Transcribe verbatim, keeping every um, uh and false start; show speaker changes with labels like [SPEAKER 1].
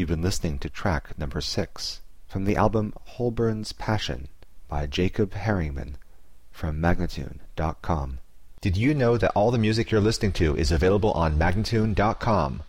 [SPEAKER 1] You've been listening to track number six from the album Holborn's Passion by Jacob Herringman from Magnatune dot com.
[SPEAKER 2] Did you know that all the music you're listening to is available on Magnatune dot com?